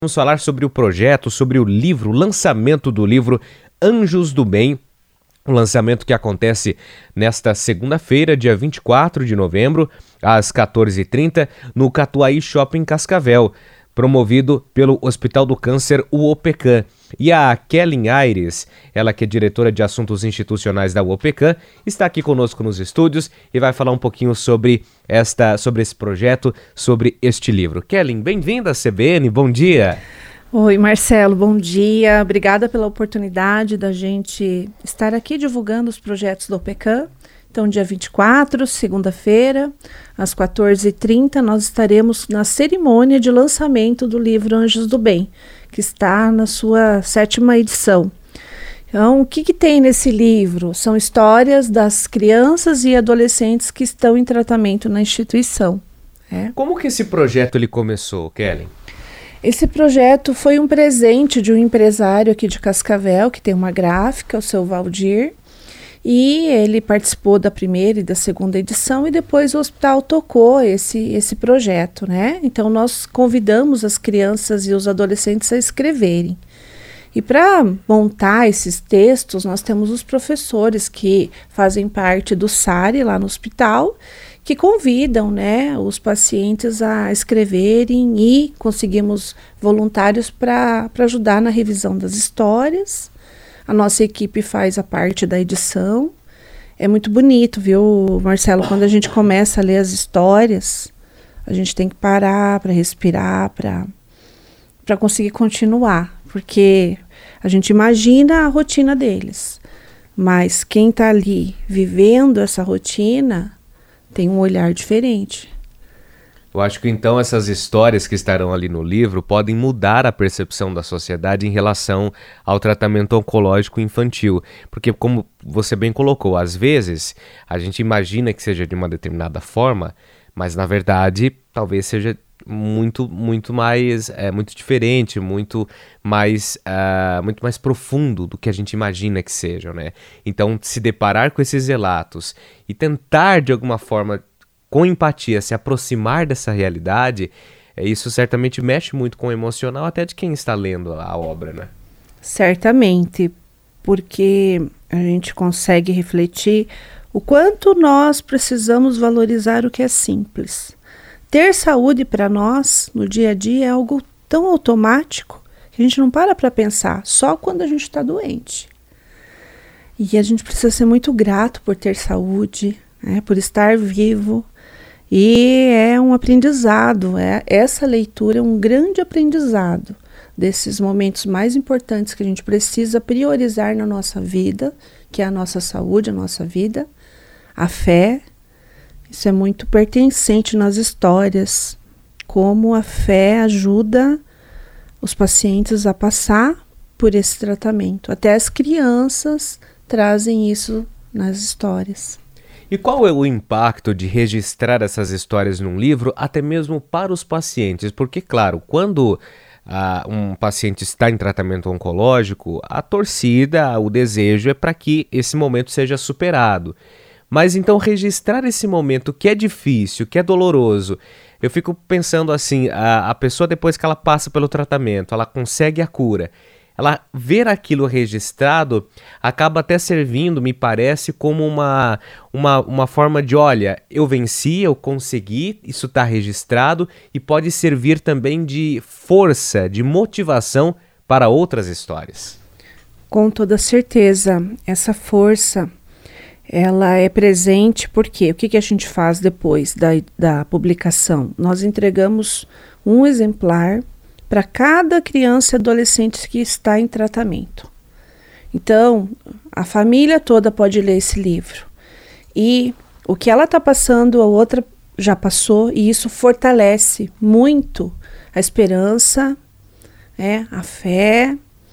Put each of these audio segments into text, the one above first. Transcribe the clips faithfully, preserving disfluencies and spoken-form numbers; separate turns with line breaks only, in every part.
Vamos falar sobre o projeto, sobre o livro, o lançamento do livro Anjos do Bem. O lançamento que acontece nesta segunda-feira, dia vinte e quatro de novembro, às quatorze e trinta, no Catuaí Shopping Cascavel, promovido pelo Hospital do Câncer, o OPECAM. E a Kellen Aires, ela que é diretora de Assuntos Institucionais da OPECAM, está aqui conosco nos estúdios e vai falar um pouquinho sobre, esta, sobre esse projeto, sobre este livro. Kellen, bem-vinda à C B N, bom dia!
Oi, Marcelo, bom dia. Obrigada pela oportunidade da gente estar aqui divulgando os projetos do OPECAM. Então, dia vinte e quatro, segunda-feira, às quatorze e trinta, nós estaremos na cerimônia de lançamento do livro Anjos do Bem, que está na sua sétima edição. Então, o que, que tem nesse livro? São histórias das crianças e adolescentes que estão em tratamento na instituição. É.
Como que esse projeto ele começou, Kellen?
Esse projeto foi um presente de um empresário aqui de Cascavel, que tem uma gráfica, o seu Valdir, e ele participou da primeira e da segunda edição, e depois o hospital tocou esse, esse projeto, né? Então, nós convidamos as crianças e os adolescentes a escreverem. E para montar esses textos, nós temos os professores que fazem parte do SARI lá no hospital, que convidam, né, os pacientes a escreverem, e conseguimos voluntários para ajudar na revisão das histórias. A nossa equipe faz a parte da edição. É muito bonito, viu, Marcelo? Quando a gente começa a ler as histórias, a gente tem que parar para respirar, para para conseguir continuar, porque a gente imagina a rotina deles, mas quem está ali vivendo essa rotina tem um olhar diferente.
Eu acho que então essas histórias que estarão ali no livro podem mudar a percepção da sociedade em relação ao tratamento oncológico infantil. Porque, como você bem colocou, às vezes a gente imagina que seja de uma determinada forma, mas na verdade talvez seja muito, muito mais, é, muito diferente, muito mais, uh, muito mais profundo do que a gente imagina que seja, né? Então, se deparar com esses relatos e tentar, de alguma forma, com empatia, se aproximar dessa realidade, é, isso certamente mexe muito com o emocional até de quem está lendo a obra, né?
Certamente, porque a gente consegue refletir o quanto nós precisamos valorizar o que é simples. Ter saúde para nós, no dia a dia, é algo tão automático que a gente não para para pensar, só quando a gente está doente. E a gente precisa ser muito grato por ter saúde, né, por estar vivo. E é um aprendizado, é, essa leitura é um grande aprendizado desses momentos mais importantes que a gente precisa priorizar na nossa vida, que é a nossa saúde, a nossa vida, a fé. Isso é muito pertencente nas histórias, como a fé ajuda os pacientes a passar por esse tratamento. Até as crianças trazem isso nas histórias.
E qual é o impacto de registrar essas histórias num livro, até mesmo para os pacientes? Porque, claro, quando ah, um paciente está em tratamento oncológico, a torcida, o desejo é para que esse momento seja superado. Mas então registrar esse momento que é difícil, que é doloroso, eu fico pensando assim, a, a pessoa depois que ela passa pelo tratamento, ela consegue a cura, ela ver aquilo registrado acaba até servindo, me parece, como uma, uma, uma forma de, olha, eu venci, eu consegui, isso está registrado, e pode servir também de força, de motivação para outras histórias.
Com toda certeza, essa força ela é presente porque o que, que a gente faz depois da, da publicação? Nós entregamos um exemplar para cada criança e adolescente que está em tratamento. Então, a família toda pode ler esse livro. E o que ela está passando, a outra já passou, e isso fortalece muito a esperança, é, a fé,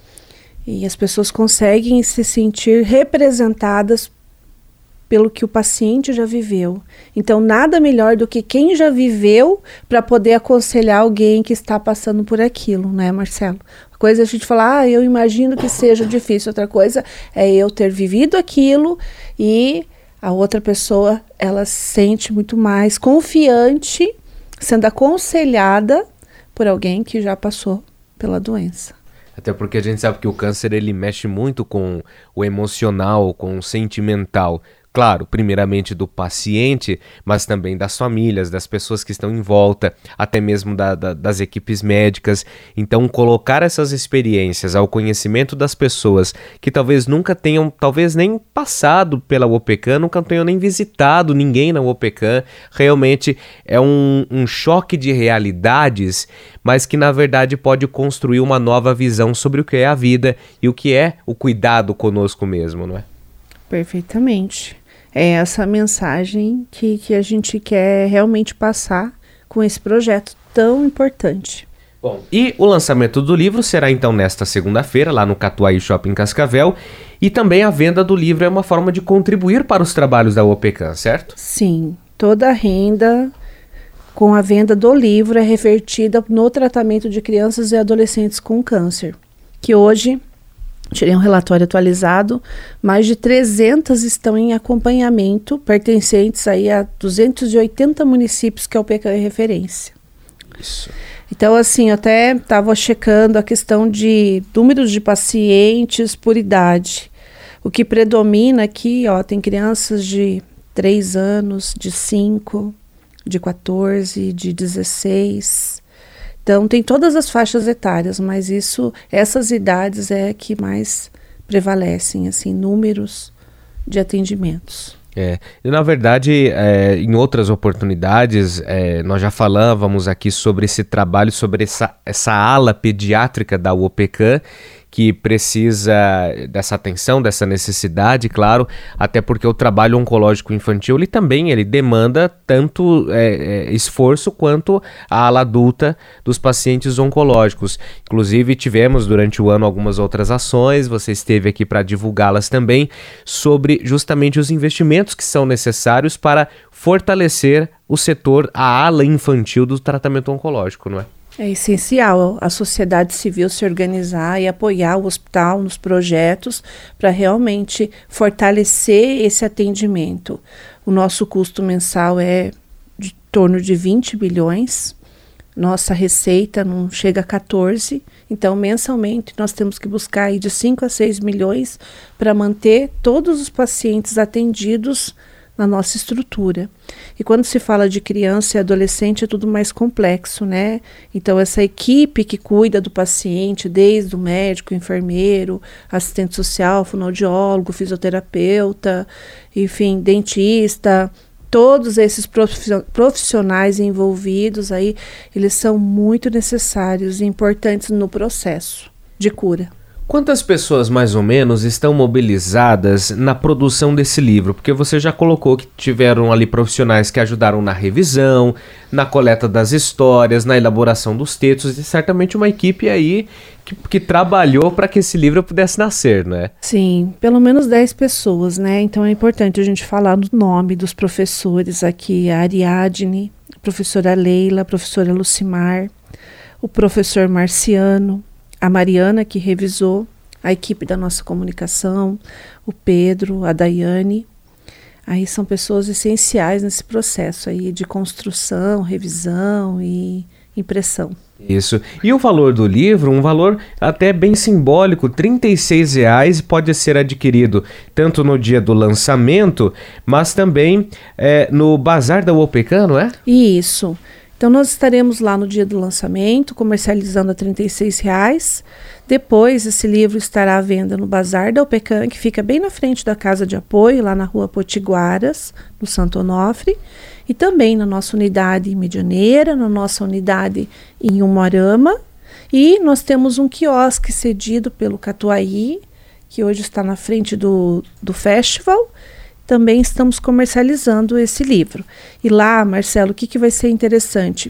e as pessoas conseguem se sentir representadas pelo que o paciente já viveu. Então, nada melhor do que quem já viveu para poder aconselhar alguém que está passando por aquilo, né, Marcelo? Uma coisa é a gente falar, ah, eu imagino que seja difícil. Outra coisa é eu ter vivido aquilo e a outra pessoa, ela se sente muito mais confiante, sendo aconselhada por alguém que já passou pela doença.
Até porque a gente sabe que o câncer ele mexe muito com o emocional, com o sentimental. Claro, primeiramente do paciente, mas também das famílias, das pessoas que estão em volta, até mesmo da, da, das equipes médicas. Então, colocar essas experiências ao conhecimento das pessoas que talvez nunca tenham, talvez nem passado pela UOPECAM, nunca tenham nem visitado ninguém na UOPECAM, realmente é um, um choque de realidades, mas que na verdade pode construir uma nova visão sobre o que é a vida e o que é o cuidado conosco mesmo, não é?
Perfeitamente. É essa mensagem que, que a gente quer realmente passar com esse projeto tão importante.
Bom, e o lançamento do livro será então nesta segunda-feira, lá no Catuaí Shopping Cascavel, e também a venda do livro é uma forma de contribuir para os trabalhos da UOPECAM, certo?
Sim, toda a renda com a venda do livro é revertida no tratamento de crianças e adolescentes com câncer, que hoje... Tirei um relatório atualizado, mais de trezentas estão em acompanhamento, pertencentes aí a duzentos e oitenta municípios que a UOPECAM é referência.
Isso.
Então, assim, eu até estava checando a questão de números de pacientes por idade. O que predomina aqui, ó, tem crianças de três anos, de cinco, de quatorze, de dezesseis... Então, tem todas as faixas etárias, mas isso, essas idades é que mais prevalecem, assim, números de atendimentos.
É, e na verdade, é, em outras oportunidades, é, nós já falávamos aqui sobre esse trabalho, sobre essa, essa ala pediátrica da UOPECAM, que precisa dessa atenção, dessa necessidade, claro, até porque o trabalho oncológico infantil, ele também ele demanda tanto é, é, esforço quanto a ala adulta dos pacientes oncológicos. Inclusive, tivemos durante o ano algumas outras ações, você esteve aqui para divulgá-las também, sobre justamente os investimentos que são necessários para fortalecer o setor, a ala infantil do tratamento oncológico, não é?
É essencial a sociedade civil se organizar e apoiar o hospital nos projetos para realmente fortalecer esse atendimento. O nosso custo mensal é de torno de vinte bilhões, nossa receita não chega a quatorze, então mensalmente nós temos que buscar aí de cinco a seis milhões para manter todos os pacientes atendidos na nossa estrutura. E quando se fala de criança e adolescente é tudo mais complexo, né? Então essa equipe que cuida do paciente, desde o médico, enfermeiro, assistente social, fonoaudiólogo, fisioterapeuta, enfim, dentista, todos esses profissionais envolvidos aí, eles são muito necessários e importantes no processo de cura.
Quantas pessoas, mais ou menos, estão mobilizadas na produção desse livro? Porque você já colocou que tiveram ali profissionais que ajudaram na revisão, na coleta das histórias, na elaboração dos textos, e certamente uma equipe aí que, que trabalhou para que esse livro pudesse nascer, né?
Sim, pelo menos dez pessoas, né? Então é importante a gente falar do nome dos professores aqui, a Ariadne, a professora Leila, a professora Lucimar, o professor Marciano, a Mariana, que revisou, a equipe da nossa comunicação, o Pedro, a Daiane. Aí são pessoas essenciais nesse processo aí de construção, revisão e impressão.
Isso. E o valor do livro, um valor até bem simbólico, trinta e seis reais, pode ser adquirido tanto no dia do lançamento, mas também é, no Bazar da UOPECAM, não é?
Isso. Então nós estaremos lá no dia do lançamento, comercializando a trinta e seis reais. Depois esse livro estará à venda no Bazar da UOPECAM, que fica bem na frente da Casa de Apoio, lá na rua Potiguaras, no Santo Onofre. E também na nossa unidade em Medianeira, na nossa unidade em Umuarama. E nós temos um quiosque cedido pelo Catuaí, que hoje está na frente do, do festival. Também estamos comercializando esse livro. E lá, Marcelo, o que, que vai ser interessante?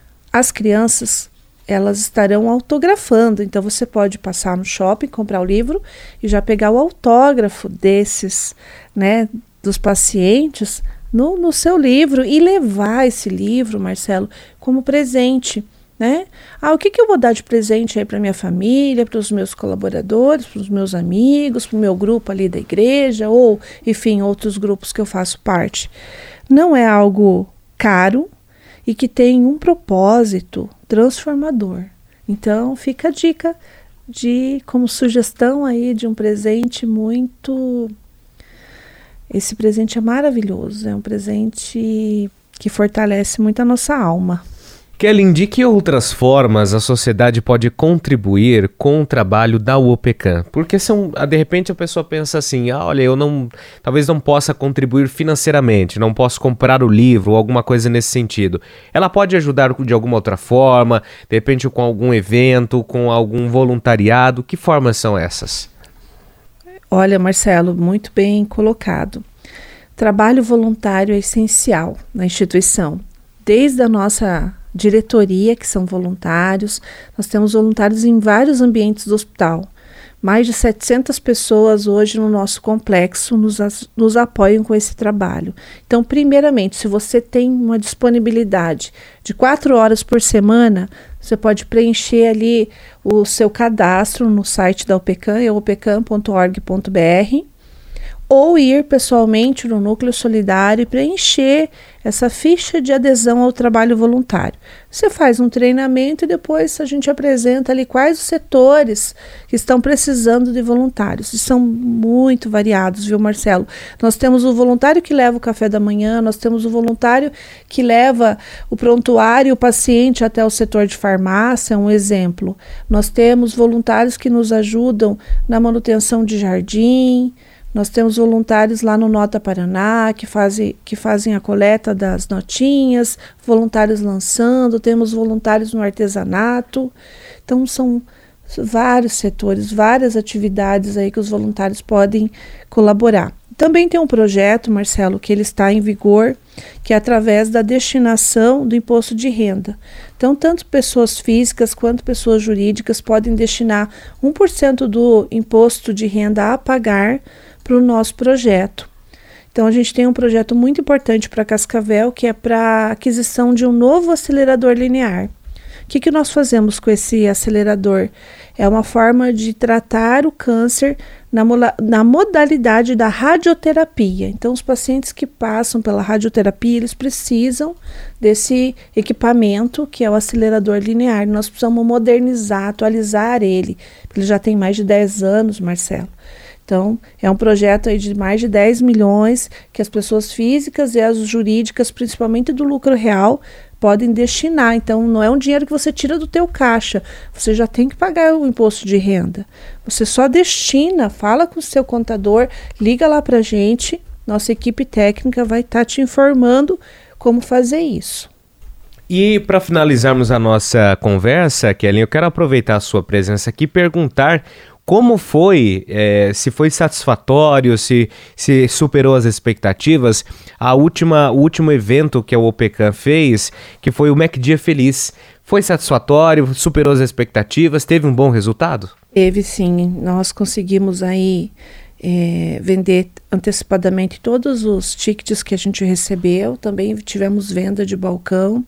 As crianças, elas estarão autografando. Então, você pode passar no shopping, comprar o livro e já pegar o autógrafo desses, né, dos pacientes no, no seu livro e levar esse livro, Marcelo, como presente. Né? Ah, o que, que eu vou dar de presente aí para minha família, para os meus colaboradores, para os meus amigos, para o meu grupo ali da igreja, ou, enfim, outros grupos que eu faço parte. Não é algo caro e que tem um propósito transformador. Então, fica a dica de, como sugestão aí de um presente muito... Esse presente é maravilhoso, é um presente que fortalece muito a nossa alma.
Kellen, de que outras formas a sociedade pode contribuir com o trabalho da U O P C A M? Porque são, de repente a pessoa pensa assim, ah, olha, eu não, talvez não possa contribuir financeiramente, não posso comprar o livro ou alguma coisa nesse sentido. Ela pode ajudar de alguma outra forma, de repente com algum evento, com algum voluntariado? Que formas são essas?
Olha, Marcelo, muito bem colocado. Trabalho voluntário é essencial na instituição, desde a nossa diretoria, que são voluntários. Nós temos voluntários em vários ambientes do hospital. Mais de setecentas pessoas hoje no nosso complexo nos, nos apoiam com esse trabalho. Então, primeiramente, se você tem uma disponibilidade de quatro horas por semana, você pode preencher ali o seu cadastro no site da U P C A M, é u p c a m ponto org ponto b r, ou ir pessoalmente no Núcleo Solidário e preencher essa ficha de adesão ao trabalho voluntário. Você faz um treinamento e depois a gente apresenta ali quais os setores que estão precisando de voluntários. E são muito variados, viu, Marcelo? Nós temos o voluntário que leva o café da manhã, nós temos o voluntário que leva o prontuário, o paciente até o setor de farmácia, um exemplo. Nós temos voluntários que nos ajudam na manutenção de jardim. Nós temos voluntários lá no Nota Paraná, que fazem, que fazem a coleta das notinhas, voluntários lançando, temos voluntários no artesanato. Então, são vários setores, várias atividades aí que os voluntários podem colaborar. Também tem um projeto, Marcelo, que ele está em vigor, que é através da destinação do imposto de renda. Então, tanto pessoas físicas quanto pessoas jurídicas podem destinar um por cento do imposto de renda a pagar para o nosso projeto. Então, a gente tem um projeto muito importante para Cascavel, que é para a aquisição de um novo acelerador linear. O que, que nós fazemos com esse acelerador? É uma forma de tratar o câncer na, na modalidade da radioterapia. Então, os pacientes que passam pela radioterapia, eles precisam desse equipamento, que é o acelerador linear. Nós precisamos modernizar, atualizar ele. Ele já tem mais de dez anos, Marcelo. Então, é um projeto aí de mais de dez milhões que as pessoas físicas e as jurídicas, principalmente do lucro real, podem destinar. Então, não é um dinheiro que você tira do teu caixa. Você já tem que pagar o imposto de renda. Você só destina, fala com o seu contador, liga lá para a gente. Nossa equipe técnica vai estar tá te informando como fazer isso.
E para finalizarmos a nossa conversa, Kellen, eu quero aproveitar a sua presença aqui e perguntar como foi, é, se foi satisfatório, se, se superou as expectativas, a última, o último evento que a U O P C A M fez, que foi o Mac Dia Feliz. Foi satisfatório, superou as expectativas, teve um bom resultado?
Teve sim, nós conseguimos aí é, vender antecipadamente todos os tickets que a gente recebeu, também tivemos venda de balcão,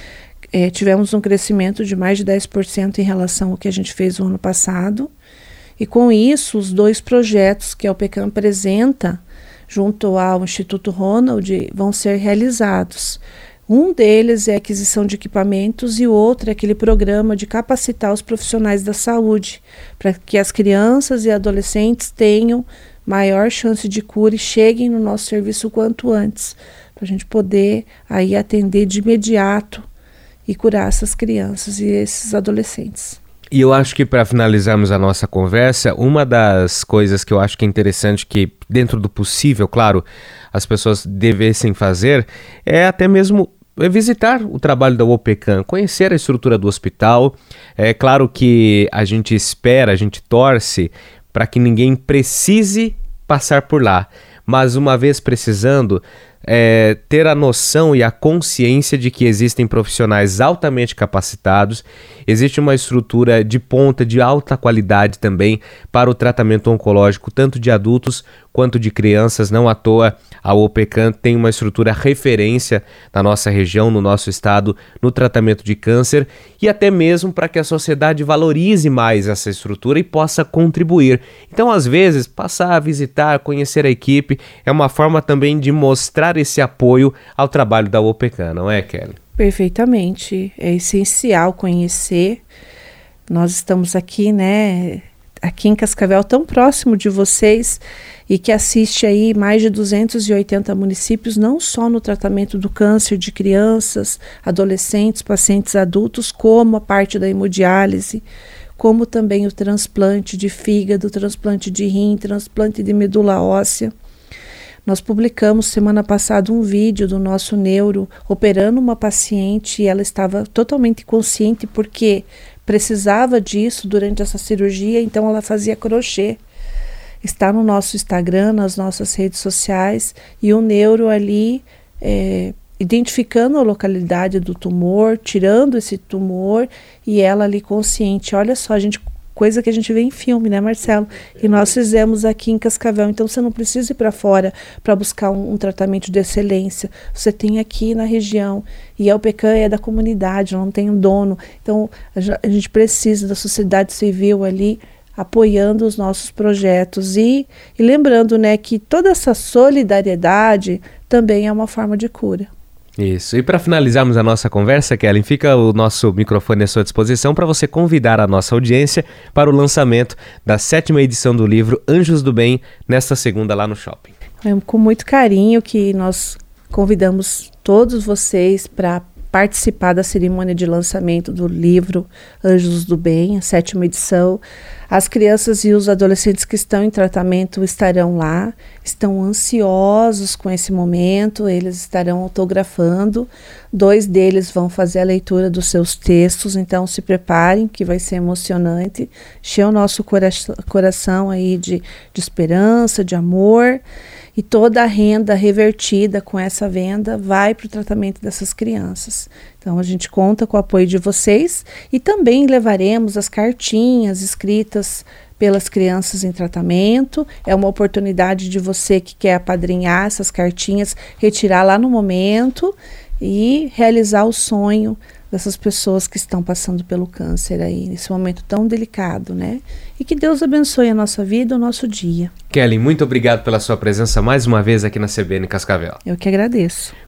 é, tivemos um crescimento de mais de dez por cento em relação ao que a gente fez no ano passado. E com isso, os dois projetos que a U P C A M apresenta junto ao Instituto Ronald vão ser realizados. Um deles é a aquisição de equipamentos e o outro é aquele programa de capacitar os profissionais da saúde, para que as crianças e adolescentes tenham maior chance de cura e cheguem no nosso serviço o quanto antes, para a gente poder aí atender de imediato e curar essas crianças e esses adolescentes.
E eu acho que para finalizarmos a nossa conversa, uma das coisas que eu acho que é interessante que, dentro do possível, claro, as pessoas devessem fazer, é até mesmo visitar o trabalho da U O P C A M, conhecer a estrutura do hospital. É claro que a gente espera, a gente torce para que ninguém precise passar por lá, mas uma vez precisando, É, ter a noção e a consciência de que existem profissionais altamente capacitados, existe uma estrutura de ponta, de alta qualidade também para o tratamento oncológico, tanto de adultos quanto de crianças. Não à toa a U O P C A M tem uma estrutura referência na nossa região, no nosso estado, no tratamento de câncer, e até mesmo para que a sociedade valorize mais essa estrutura e possa contribuir. Então, às vezes, passar a visitar, conhecer a equipe, é uma forma também de mostrar esse apoio ao trabalho da U O P C A M, não é, Kellen?
Perfeitamente. É essencial conhecer nós estamos aqui, né, aqui em Cascavel, tão próximo de vocês, e que assiste aí mais de duzentos e oitenta municípios, não só no tratamento do câncer de crianças, adolescentes, pacientes adultos, como a parte da hemodiálise, como também o transplante de fígado, transplante de rim, transplante de medula óssea. Nós publicamos semana passada um vídeo do nosso neuro operando uma paciente, e ela estava totalmente consciente porque precisava disso durante essa cirurgia, então ela fazia crochê. Está no nosso Instagram, nas nossas redes sociais, e o neuro ali é, identificando a localidade do tumor, tirando esse tumor, e ela ali consciente. Olha só, a gente, coisa que a gente vê em filme, né, Marcelo? E nós fizemos aqui em Cascavel. Então você não precisa ir para fora para buscar um, um tratamento de excelência. Você tem aqui na região, e a U P C A M é da comunidade, não tem um dono. Então a, a gente precisa da sociedade civil ali apoiando os nossos projetos e, e lembrando, né, que toda essa solidariedade também é uma forma de cura.
Isso. E para finalizarmos a nossa conversa, Kellen, fica o nosso microfone à sua disposição para você convidar a nossa audiência para o lançamento da sétima edição do livro Anjos do Bem, nesta segunda lá no shopping.
É com muito carinho que nós convidamos todos vocês para participar da cerimônia de lançamento do livro Anjos do Bem, a sétima edição. As crianças e os adolescentes que estão em tratamento estarão lá, estão ansiosos com esse momento, eles estarão autografando, dois deles vão fazer a leitura dos seus textos, então se preparem que vai ser emocionante, encher o nosso cora- coração aí de, de esperança, de amor, e toda a renda revertida com essa venda vai para o tratamento dessas crianças. Então a gente conta com o apoio de vocês, e também levaremos as cartinhas escritas pelas crianças em tratamento. É uma oportunidade de você que quer apadrinhar essas cartinhas, retirar lá no momento e realizar o sonho dessas pessoas que estão passando pelo câncer aí, nesse momento tão delicado, né? E que Deus abençoe a nossa vida, o nosso dia.
Kellen, muito obrigado pela sua presença mais uma vez aqui na C B N Cascavel.
Eu que agradeço.